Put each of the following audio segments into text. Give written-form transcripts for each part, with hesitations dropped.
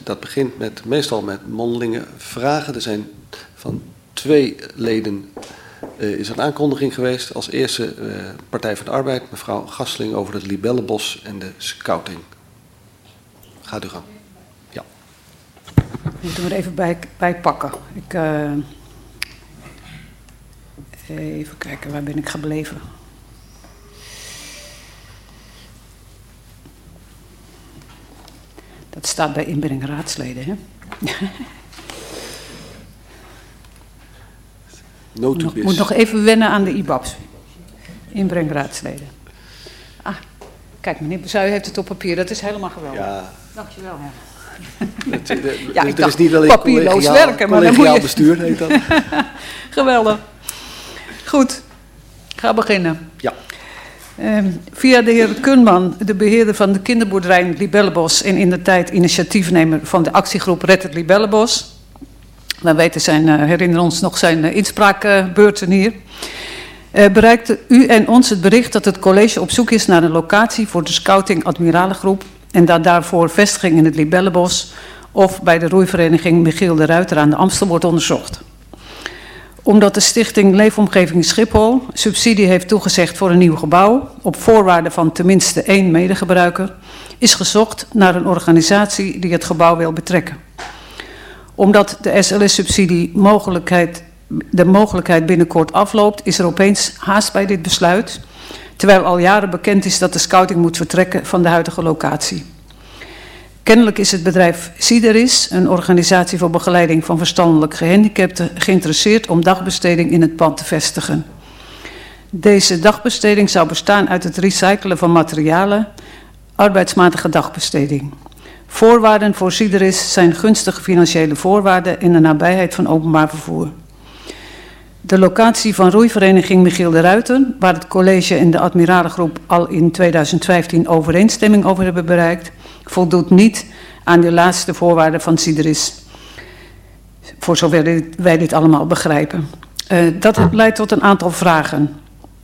Dat begint meestal met mondelinge vragen. Er zijn van 2 leden is een aankondiging geweest. Als eerste Partij van de Arbeid, mevrouw Gasseling over het libellenbos en de scouting. Gaat u gang. Ja. Ik moet er even bij pakken. Even kijken, waar ben ik gebleven? Dat staat bij inbreng raadsleden, hè? Moet nog even wennen aan de IBABs. Inbreng raadsleden. Ah, kijk, meneer Bezuij heeft het op papier. Dat is helemaal geweldig. Ja. Dankjewel, ja. Ik dacht, is niet alleen papierloos werken, maar dan moet je... bestuur heet dat. Geweldig. Goed, ga beginnen. Ja. Via de heer Kunman, de beheerder van de kinderboerderij in het Libellenbos en indertijd initiatiefnemer van de actiegroep Red het Libellenbos. We herinneren ons nog zijn inspraakbeurten hier. Bereikte u en ons het bericht dat het college op zoek is naar een locatie voor de scouting admiralengroep en dat daarvoor vestiging in het Libellenbos of bij de roeivereniging Michiel de Ruiter aan de Amstel wordt onderzocht. Omdat de stichting Leefomgeving Schiphol subsidie heeft toegezegd voor een nieuw gebouw, op voorwaarde van tenminste 1 medegebruiker, is gezocht naar een organisatie die het gebouw wil betrekken. Omdat de SLS-subsidie de mogelijkheid binnenkort afloopt, is er opeens haast bij dit besluit, terwijl al jaren bekend is dat de scouting moet vertrekken van de huidige locatie. Kennelijk is het bedrijf Sideris, een organisatie voor begeleiding van verstandelijk gehandicapten, geïnteresseerd om dagbesteding in het pand te vestigen. Deze dagbesteding zou bestaan uit het recyclen van materialen, arbeidsmatige dagbesteding. Voorwaarden voor Sideris zijn gunstige financiële voorwaarden in de nabijheid van openbaar vervoer. De locatie van roeivereniging Michiel de Ruiter, waar het college en de admiralengroep al in 2015 overeenstemming over hebben bereikt, voldoet niet aan de laatste voorwaarden van Sideris. Voor zover wij dit allemaal begrijpen. Dat leidt tot een aantal vragen.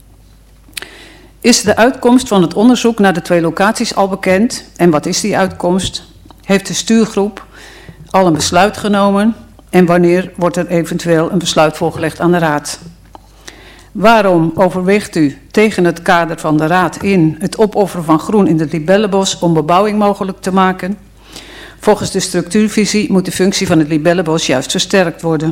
Is de uitkomst van het onderzoek naar de 2 locaties al bekend? En wat is die uitkomst? Heeft de stuurgroep al een besluit genomen? En wanneer wordt er eventueel een besluit voorgelegd aan de raad? Waarom overweegt u tegen het kader van de raad in het opofferen van groen in het Libellenbos om bebouwing mogelijk te maken? Volgens de structuurvisie moet de functie van het Libellenbos juist versterkt worden.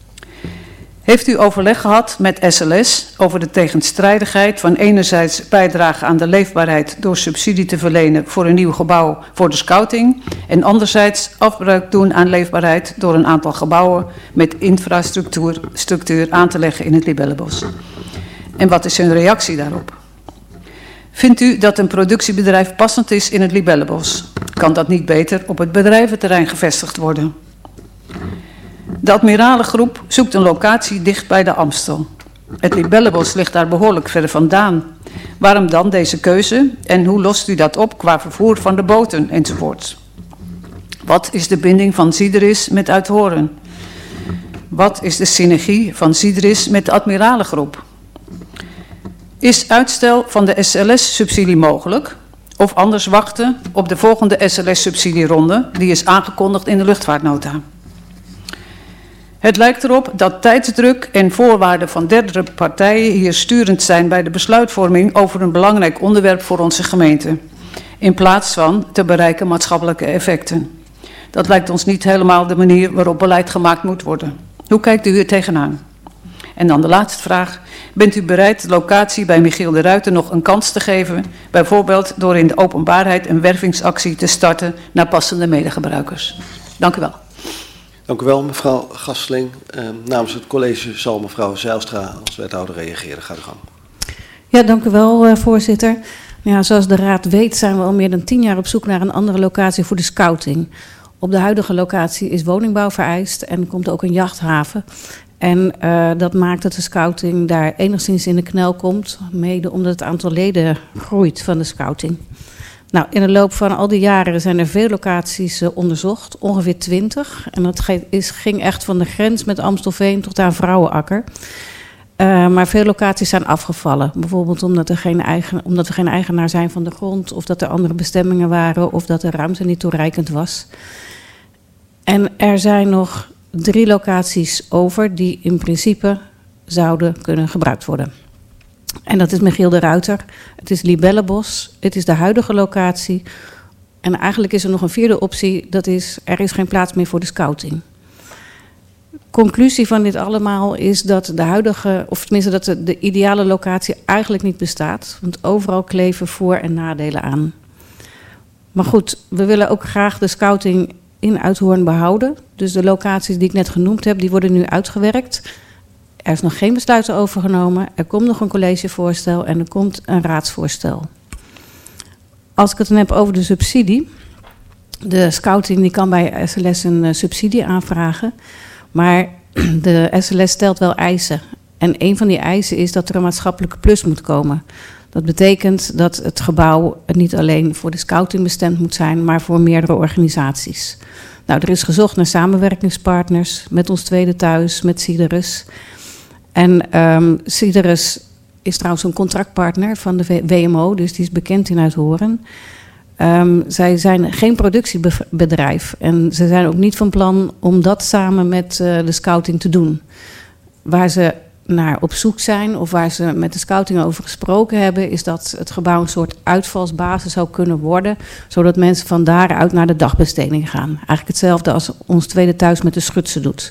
Heeft u overleg gehad met SLS over de tegenstrijdigheid van enerzijds bijdrage aan de leefbaarheid door subsidie te verlenen voor een nieuw gebouw voor de scouting en anderzijds afbreuk doen aan leefbaarheid door een aantal gebouwen met infrastructuur aan te leggen in het Libellenbos? En wat is uw reactie daarop? Vindt u dat een productiebedrijf passend is in het Libellenbos? Kan dat niet beter op het bedrijventerrein gevestigd worden? De admiralengroep zoekt een locatie dicht bij de Amstel. Het Libellenbos ligt daar behoorlijk ver vandaan. Waarom dan deze keuze en hoe lost u dat op qua vervoer van de boten enzovoort? Wat is de binding van Sideris met Uithoren? Wat is de synergie van Sideris met de admiralengroep? Is uitstel van de SLS-subsidie mogelijk of anders wachten op de volgende SLS-subsidieronde die is aangekondigd in de luchtvaartnota? Het lijkt erop dat tijdsdruk en voorwaarden van derde partijen hier sturend zijn bij de besluitvorming over een belangrijk onderwerp voor onze gemeente, in plaats van te bereiken maatschappelijke effecten. Dat lijkt ons niet helemaal de manier waarop beleid gemaakt moet worden. Hoe kijkt u hier tegenaan? En dan de laatste vraag. Bent u bereid de locatie bij Michiel de Ruiter nog een kans te geven, bijvoorbeeld door in de openbaarheid een wervingsactie te starten naar passende medegebruikers? Dank u wel. Dank u wel, mevrouw Gasseling. Namens het college zal mevrouw Zijlstra als wethouder reageren. Gaat u gang. Ja, dank u wel, voorzitter. Ja, zoals de raad weet zijn we al meer dan 10 jaar op zoek naar een andere locatie voor de scouting. Op de huidige locatie is woningbouw vereist en komt ook een jachthaven. En dat maakt dat de scouting daar enigszins in de knel komt, mede omdat het aantal leden groeit van de scouting. Nou, in de loop van al die jaren zijn er veel locaties onderzocht, ongeveer 20. En dat ging echt van de grens met Amstelveen tot aan Vrouwenakker. Maar veel locaties zijn afgevallen. Bijvoorbeeld omdat we geen eigenaar zijn van de grond, of dat er andere bestemmingen waren, of dat de ruimte niet toereikend was. En er zijn nog 3 locaties over die in principe zouden kunnen gebruikt worden. En dat is Michiel de Ruiter, het is Libellenbos, het is de huidige locatie. En eigenlijk is er nog een 4e optie, dat is er is geen plaats meer voor de scouting. Conclusie van dit allemaal is dat de huidige, of tenminste dat de ideale locatie eigenlijk niet bestaat. Want overal kleven voor- en nadelen aan. Maar goed, we willen ook graag de scouting in Uithoorn behouden. Dus de locaties die ik net genoemd heb, die worden nu uitgewerkt. Er is nog geen besluit over genomen. Er komt nog een collegevoorstel en er komt een raadsvoorstel. Als ik het dan heb over de subsidie. De scouting die kan bij SLS een subsidie aanvragen. Maar de SLS stelt wel eisen. En een van die eisen is dat er een maatschappelijke plus moet komen. Dat betekent dat het gebouw niet alleen voor de scouting bestemd moet zijn, maar voor meerdere organisaties. Nou, er is gezocht naar samenwerkingspartners met ons Tweede Thuis, met Siderus. En Siderus is trouwens een contractpartner van de WMO, dus die is bekend in Uithoorn. Zij zijn geen productiebedrijf en ze zijn ook niet van plan om dat samen met de scouting te doen. Waar ze naar op zoek zijn of waar ze met de scouting over gesproken hebben, is dat het gebouw een soort uitvalsbasis zou kunnen worden, zodat mensen van daaruit naar de dagbesteding gaan. Eigenlijk hetzelfde als ons Tweede Thuis met de Schutsen doet.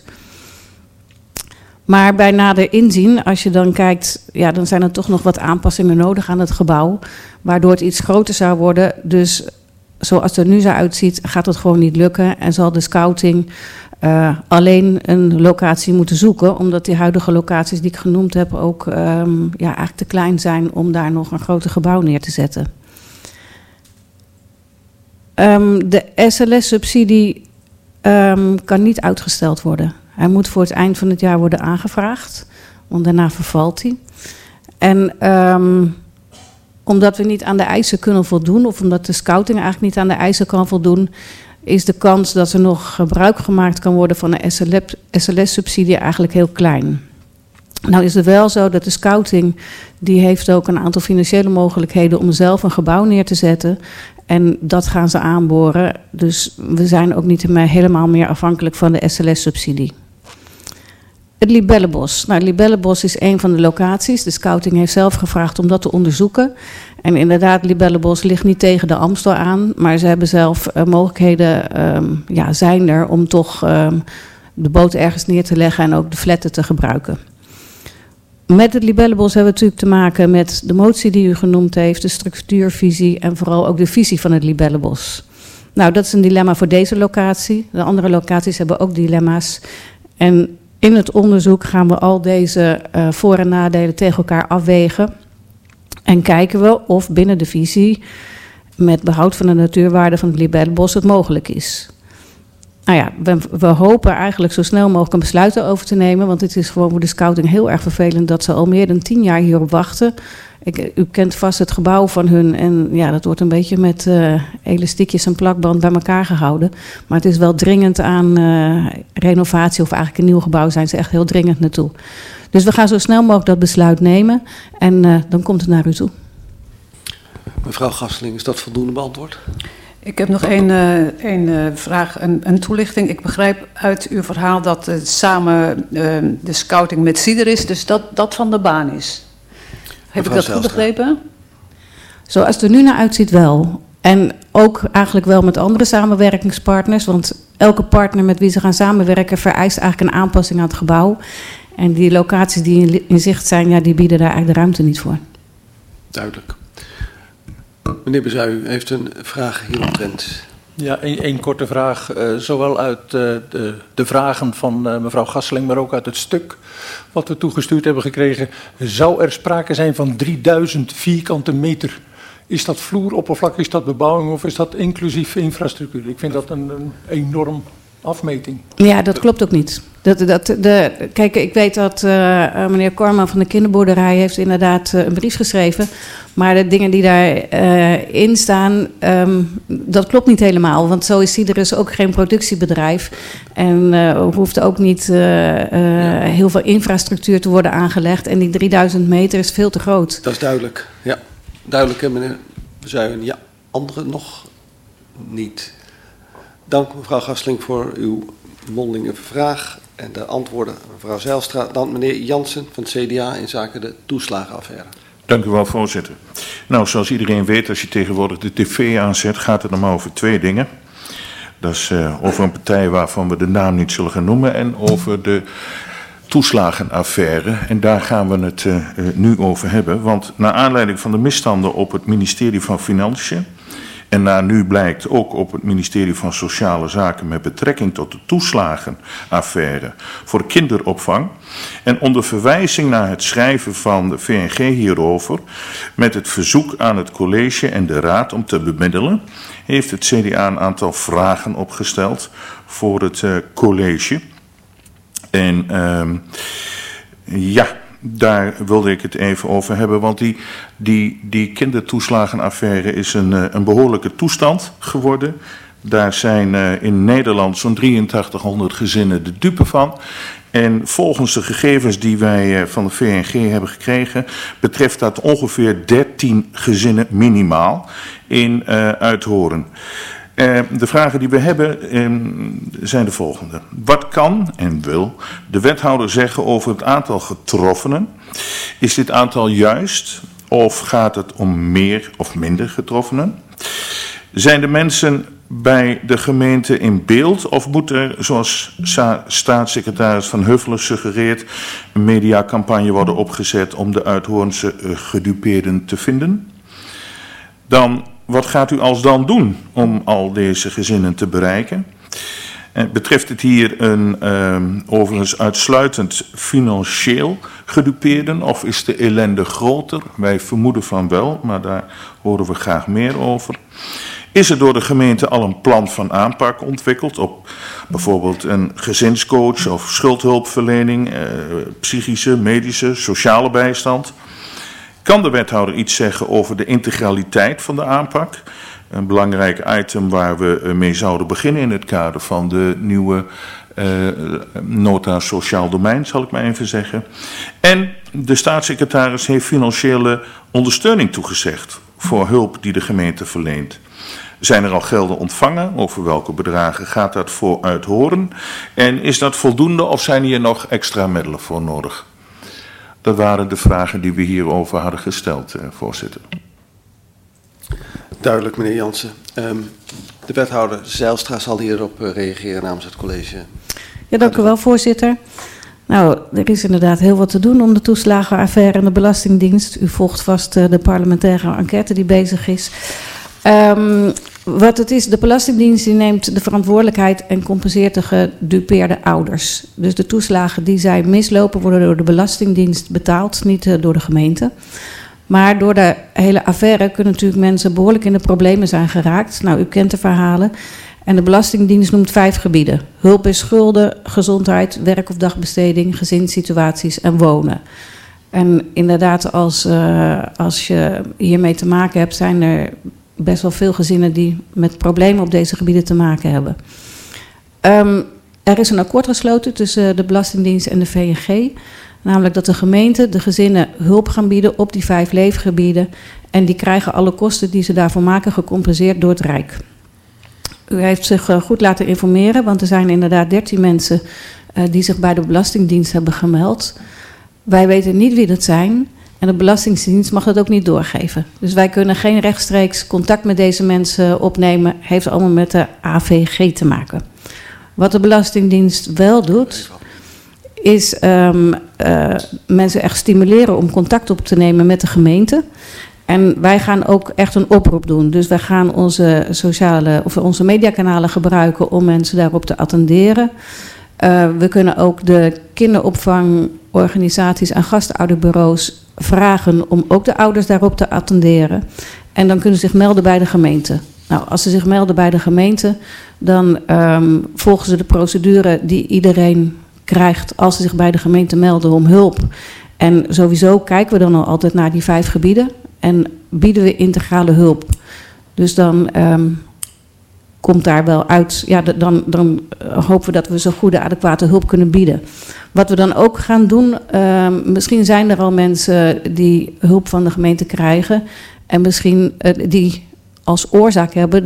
Maar bij nader inzien, als je dan kijkt, ja, dan zijn er toch nog wat aanpassingen nodig aan het gebouw, waardoor het iets groter zou worden. Dus zoals het er nu zo uitziet, gaat het gewoon niet lukken en zal de scouting alleen een locatie moeten zoeken, omdat die huidige locaties die ik genoemd heb ook eigenlijk te klein zijn om daar nog een groter gebouw neer te zetten. De SLS-subsidie kan niet uitgesteld worden. Hij moet voor het eind van het jaar worden aangevraagd, want daarna vervalt hij. En omdat we niet aan de eisen kunnen voldoen, of omdat de scouting eigenlijk niet aan de eisen kan voldoen, is de kans dat er nog gebruik gemaakt kan worden van de SLS-subsidie eigenlijk heel klein. Nou is het wel zo dat de scouting, die heeft ook een aantal financiële mogelijkheden om zelf een gebouw neer te zetten. En dat gaan ze aanboren. Dus we zijn ook niet helemaal meer afhankelijk van de SLS-subsidie. Het Libellenbos. Nou, het Libellenbos is een van de locaties. De scouting heeft zelf gevraagd om dat te onderzoeken. En inderdaad, het Libellenbos ligt niet tegen de Amstel aan. Maar ze hebben zelf mogelijkheden, zijn er om toch de boot ergens neer te leggen en ook de flatten te gebruiken. Met het Libellenbos hebben we natuurlijk te maken met de motie die u genoemd heeft, de structuurvisie en vooral ook de visie van het Libellenbos. Nou, dat is een dilemma voor deze locatie. De andere locaties hebben ook dilemma's. En in het onderzoek gaan we al deze voor- en nadelen tegen elkaar afwegen. En kijken we of binnen de visie, met behoud van de natuurwaarde van het Libellenbos, het mogelijk is. Nou ja, we hopen eigenlijk zo snel mogelijk een besluit over te nemen. Want het is gewoon voor de scouting heel erg vervelend dat ze al meer dan 10 jaar hierop wachten. U kent vast het gebouw van hun. En ja, dat wordt een beetje met elastiekjes en plakband bij elkaar gehouden. Maar het is wel dringend aan renovatie of eigenlijk een nieuw gebouw zijn ze echt heel dringend naartoe. Dus we gaan zo snel mogelijk dat besluit nemen. En dan komt het naar u toe. Mevrouw Gasseling, is dat voldoende beantwoord? Ik heb nog één vraag, een toelichting. Ik begrijp uit uw verhaal dat samen de scouting met Sider is, dus dat van de baan is. Heb ik dat goed begrepen? Zoals het er nu naar uitziet wel. En ook eigenlijk wel met andere samenwerkingspartners, want elke partner met wie ze gaan samenwerken vereist eigenlijk een aanpassing aan het gebouw. En die locaties die in zicht zijn, ja, die bieden daar eigenlijk de ruimte niet voor. Duidelijk. Meneer Bezuij, u heeft een vraag hieromtrent. Ja, één korte vraag. Zowel uit de vragen van mevrouw Gasseling, maar ook uit het stuk wat we toegestuurd hebben gekregen. Zou er sprake zijn van 3000 vierkante meter? Is dat vloeroppervlak, is dat bebouwing of is dat inclusief infrastructuur? Ik vind dat een enorm afmeting. Ja, dat klopt ook niet. Kijk, ik weet dat meneer Korman van de kinderboerderij heeft inderdaad een brief geschreven. Maar de dingen die daarin staan, dat klopt niet helemaal. Want zo is Siderus ook geen productiebedrijf. En hoeft ook niet heel veel infrastructuur te worden aangelegd. En die 3000 meter is veel te groot. Dat is duidelijk. Ja, duidelijk, hè, meneer Bezuij. Ja, anderen nog niet. Dank mevrouw Gasseling voor uw mondelinge vraag en de antwoorden mevrouw Zijlstra. Dan meneer Jansen van het CDA in zaken de toeslagenaffaire. Dank u wel, voorzitter. Nou, zoals iedereen weet, als je tegenwoordig de tv aanzet, gaat het dan maar over 2 dingen. Dat is over een partij waarvan we de naam niet zullen gaan noemen en over de toeslagenaffaire. En daar gaan we het nu over hebben. Want naar aanleiding van de misstanden op het ministerie van Financiën en naar nu blijkt ook op het ministerie van Sociale Zaken met betrekking tot de toeslagenaffaire voor kinderopvang en onder verwijzing naar het schrijven van de VNG hierover met het verzoek aan het college en de raad om te bemiddelen, heeft het CDA een aantal vragen opgesteld voor het college. En daar wilde ik het even over hebben, want die kindertoeslagenaffaire is een behoorlijke toestand geworden. Daar zijn in Nederland zo'n 8300 gezinnen de dupe van. En volgens de gegevens die wij van de VNG hebben gekregen, betreft dat ongeveer 13 gezinnen minimaal in Uithoren. De vragen die we hebben zijn de volgende. Wat kan en wil de wethouder zeggen over het aantal getroffenen? Is dit aantal juist of gaat het om meer of minder getroffenen? Zijn de mensen bij de gemeente in beeld of moet er, zoals staatssecretaris Van Huffelen suggereert, een mediacampagne worden opgezet om de Uithoornse gedupeerden te vinden? Dan, wat gaat u alsdan doen om al deze gezinnen te bereiken? Betreft het hier overigens uitsluitend financieel gedupeerden of is de ellende groter? Wij vermoeden van wel, maar daar horen we graag meer over. Is er door de gemeente al een plan van aanpak ontwikkeld op bijvoorbeeld een gezinscoach of schuldhulpverlening, psychische, medische, sociale bijstand? Kan de wethouder iets zeggen over de integraliteit van de aanpak? Een belangrijk item waar we mee zouden beginnen in het kader van de nieuwe nota sociaal domein, zal ik maar even zeggen. En de staatssecretaris heeft financiële ondersteuning toegezegd voor hulp die de gemeente verleent. Zijn er al gelden ontvangen? Over welke bedragen gaat dat voor Uithoren? En is dat voldoende of zijn hier nog extra middelen voor nodig? Dat waren de vragen die we hierover hadden gesteld, voorzitter. Duidelijk, meneer Jansen. De wethouder Zijlstra zal hierop reageren namens het college. Ja, dank u wel, voorzitter. Nou, er is inderdaad heel wat te doen om de toeslagenaffaire en de Belastingdienst. U volgt vast de parlementaire enquête die bezig is. Wat het is, de Belastingdienst die neemt de verantwoordelijkheid en compenseert de gedupeerde ouders. Dus de toeslagen die zij mislopen worden door de Belastingdienst betaald, niet door de gemeente. Maar door de hele affaire kunnen natuurlijk mensen behoorlijk in de problemen zijn geraakt. Nou, u kent de verhalen. En de Belastingdienst noemt 5 gebieden. Hulp bij schulden, gezondheid, werk- of dagbesteding, gezinssituaties en wonen. En inderdaad, als je hiermee te maken hebt, zijn er best wel veel gezinnen die met problemen op deze gebieden te maken hebben. Er is een akkoord gesloten tussen de Belastingdienst en de VNG. Namelijk dat de gemeente de gezinnen hulp gaan bieden op die 5 leefgebieden. En die krijgen alle kosten die ze daarvoor maken gecompenseerd door het Rijk. U heeft zich goed laten informeren, want er zijn inderdaad 13 mensen die zich bij de Belastingdienst hebben gemeld. Wij weten niet wie dat zijn en de Belastingdienst mag dat ook niet doorgeven. Dus wij kunnen geen rechtstreeks contact met deze mensen opnemen. Heeft allemaal met de AVG te maken. Wat de Belastingdienst wel doet, is mensen echt stimuleren om contact op te nemen met de gemeente. En wij gaan ook echt een oproep doen. Dus wij gaan onze mediakanalen gebruiken om mensen daarop te attenderen. We kunnen ook de kinderopvangorganisaties en gastouderbureaus vragen om ook de ouders daarop te attenderen. En dan kunnen ze zich melden bij de gemeente. Nou, als ze zich melden bij de gemeente, dan volgen ze de procedure die iedereen krijgt als ze zich bij de gemeente melden om hulp. En sowieso kijken we dan al altijd naar die 5 gebieden en bieden we integrale hulp. Dus dan komt daar wel uit, ja, dan hopen we dat we zo goede, adequate hulp kunnen bieden. Wat we dan ook gaan doen, misschien zijn er al mensen die hulp van de gemeente krijgen en misschien die als oorzaak hebben de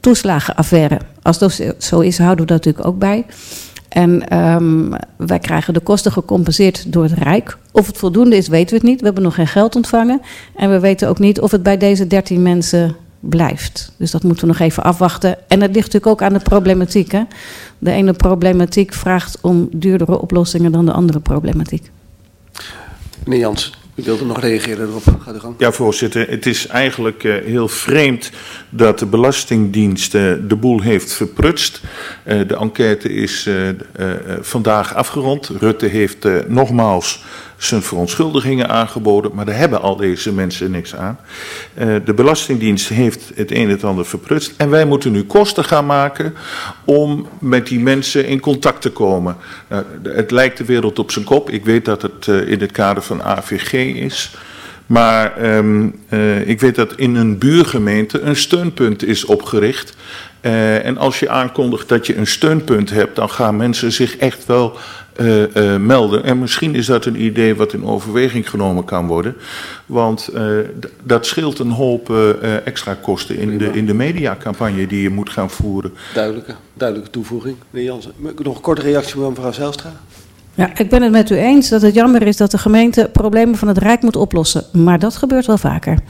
toeslagenaffaire. Als dat zo is, houden we dat natuurlijk ook bij. En wij krijgen de kosten gecompenseerd door het Rijk. Of het voldoende is, weten we het niet. We hebben nog geen geld ontvangen. En we weten ook niet of het bij deze 13 mensen blijft. Dus dat moeten we nog even afwachten. En dat ligt natuurlijk ook aan de problematiek. Hè? De ene problematiek vraagt om duurdere oplossingen dan de andere problematiek. Meneer Jansen, u wilde nog reageren erop. Ga de gang. Ja, voorzitter. Het is eigenlijk heel vreemd dat de Belastingdienst de boel heeft verprutst. De enquête is vandaag afgerond. Rutte heeft nogmaals zijn verontschuldigingen aangeboden, maar daar hebben al deze mensen niks aan. De Belastingdienst heeft het een en het ander verprutst en wij moeten nu kosten gaan maken om met die mensen in contact te komen. Het lijkt de wereld op zijn kop. Ik weet dat het in het kader van AVG is. Maar ik weet dat in een buurgemeente een steunpunt is opgericht. En als je aankondigt dat je een steunpunt hebt, dan gaan mensen zich echt wel melden. En misschien is dat een idee wat in overweging genomen kan worden. Want dat scheelt een hoop extra kosten in de mediacampagne die je moet gaan voeren. Duidelijke toevoeging. Meneer Jansen, nog een korte reactie van mevrouw Zijlstra? Ja, ik ben het met u eens dat het jammer is dat de gemeente problemen van het Rijk moet oplossen. Maar dat gebeurt wel vaker.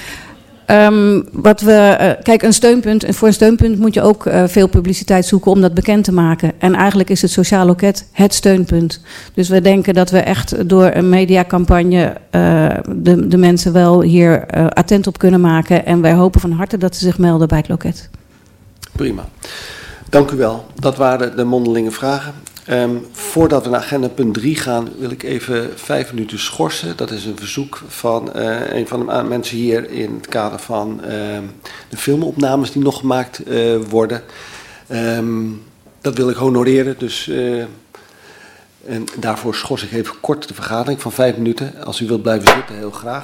Kijk, een steunpunt. En voor een steunpunt moet je ook veel publiciteit zoeken om dat bekend te maken. En eigenlijk is het sociaal loket het steunpunt. Dus we denken dat we echt door een mediacampagne de mensen wel hier attent op kunnen maken. En wij hopen van harte dat ze zich melden bij het loket. Prima. Dank u wel. Dat waren de mondelinge vragen. Voordat we naar agenda punt 3 gaan, wil ik even 5 minuten schorsen. Dat is een verzoek van een van de mensen hier in het kader van de filmopnames die nog gemaakt worden. Dat wil ik honoreren, dus en daarvoor schors ik even kort de vergadering van 5 minuten. Als u wilt blijven zitten, heel graag.